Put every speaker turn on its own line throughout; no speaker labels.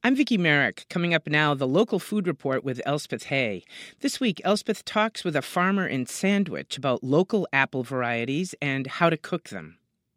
I'm Vicki Merrick. Coming up now, the local food report with Elspeth Hay. This week, Elspeth talks with a farmer in Sandwich about local apple varieties and how to cook them.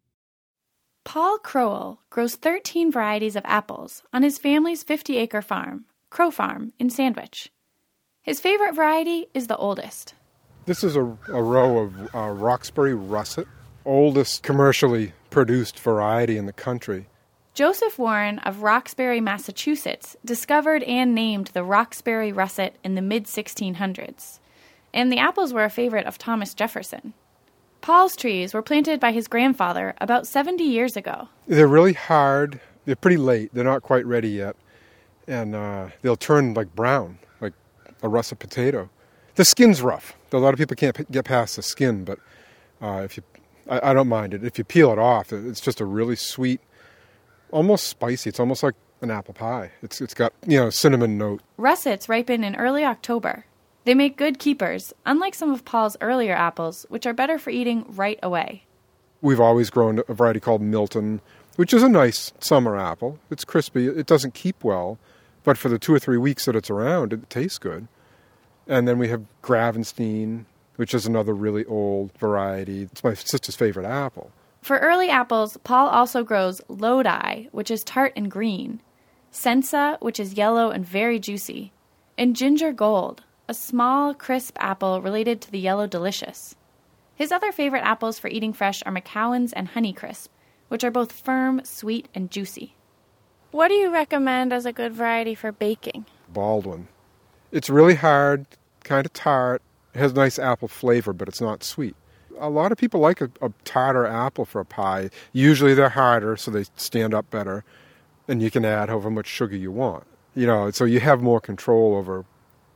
Paul Crowell grows 13 varieties of apples on his family's 50-acre farm, Crow Farm, in Sandwich. His favorite variety is the oldest.
This is a row of Roxbury Russet, oldest commercially produced variety in the country.
Joseph Warren of Roxbury, Massachusetts, discovered and named the Roxbury Russet in the mid-1600s, and the apples were a favorite of Thomas Jefferson. Paul's trees were planted by his grandfather about 70 years ago.
They're really hard. They're pretty late. They're not quite ready yet, and they'll turn like brown, like a russet potato. The skin's rough. A lot of people can't get past the skin, but I don't mind it. If you peel it off, it's just a really sweet, almost spicy. It's almost like an apple pie. It's got, cinnamon note. Russets
ripen in early October. They make good keepers, unlike some of Paul's earlier apples, which are better for eating right away.
We've always grown a variety called Milton, which is a nice summer apple. It's crispy. It doesn't keep well, but for the 2 or 3 weeks that it's around, it tastes good. And then we have Gravenstein, which is another really old variety. It's my sister's favorite apple.
For early apples, Paul also grows Lodi, which is tart and green, Sensa, which is yellow and very juicy, and Ginger Gold, a small, crisp apple related to the Yellow Delicious. His other favorite apples for eating fresh are McCowan's and Honeycrisp, which are both firm, sweet, and juicy.
What do you recommend as a good variety for baking?
Baldwin. It's really hard, kind of tart. It has nice apple flavor, but it's not sweet. A lot of people like a tartar apple for a pie. Usually they're harder, so they stand up better, and you can add however much sugar you want. So you have more control over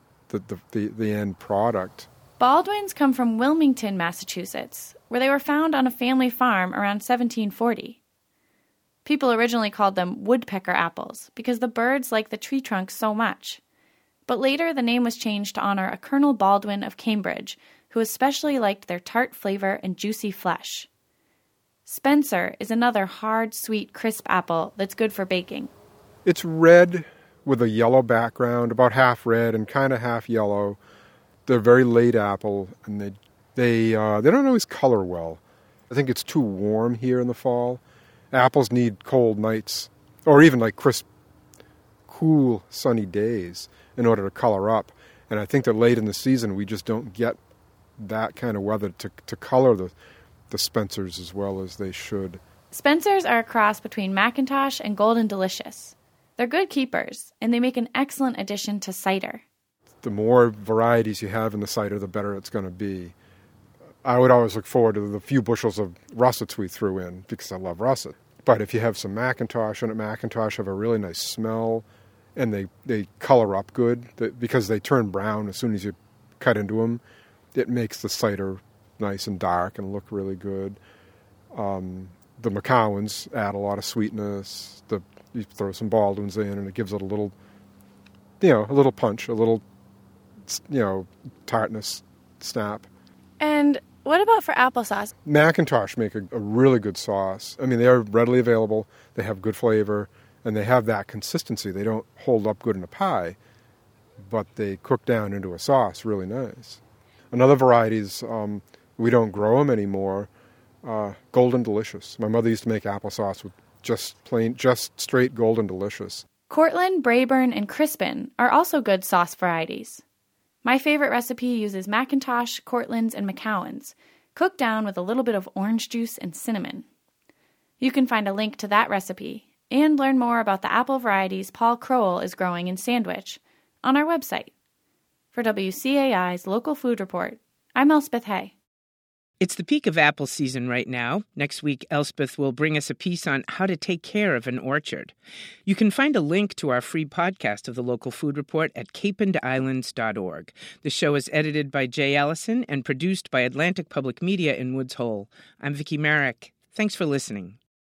the end product.
Baldwins come from Wilmington, Massachusetts, where they were found on a family farm around 1740. People originally called them woodpecker apples because the birds liked the tree trunks so much. But later the name was changed to honor a Colonel Baldwin of Cambridge, who especially liked their tart flavor and juicy flesh. Spencer is another hard, sweet, crisp apple that's good for baking.
It's red with a yellow background, about half red and kind of half yellow. They're very late apple, and they don't always color well. I think it's too warm here in the fall. Apples need cold nights, or even like crisp, cool, sunny days in order to color up. And I think that late in the season we just don't get that kind of weather to color the Spencers as well as they should.
Spencers are a cross between McIntosh and Golden Delicious. They're good keepers, and they make an excellent addition to cider.
The more varieties you have in the cider, the better it's going to be. I would always look forward to the few bushels of russets we threw in because I love russet. But if you have some McIntosh, and McIntosh have a really nice smell, and they color up good because they turn brown as soon as you cut into them. It makes the cider nice and dark and look really good. The McCowans add a lot of sweetness. You throw some Baldwins in, and it gives it a little punch, a little, tartness, snap.
And what about for applesauce?
McIntosh make a really good sauce. I mean, they are readily available. They have good flavor, and they have that consistency. They don't hold up good in a pie, but they cook down into a sauce really nice. Another varieties, we don't grow them anymore, Golden Delicious. My mother used to make applesauce with just straight Golden Delicious.
Cortland, Braeburn, and Crispin are also good sauce varieties. My favorite recipe uses McIntosh, Cortland's, and McCowan's, cooked down with a little bit of orange juice and cinnamon. You can find a link to that recipe and learn more about the apple varieties Paul Crowell is growing in Sandwich on our website. For WCAI's Local Food Report, I'm Elspeth Hay.
It's the peak of apple season right now. Next week, Elspeth will bring us a piece on how to take care of an orchard. You can find a link to our free podcast of the Local Food Report at capenedislands.org. The show is edited by Jay Allison and produced by Atlantic Public Media in Woods Hole. I'm Vicki Merrick. Thanks for listening.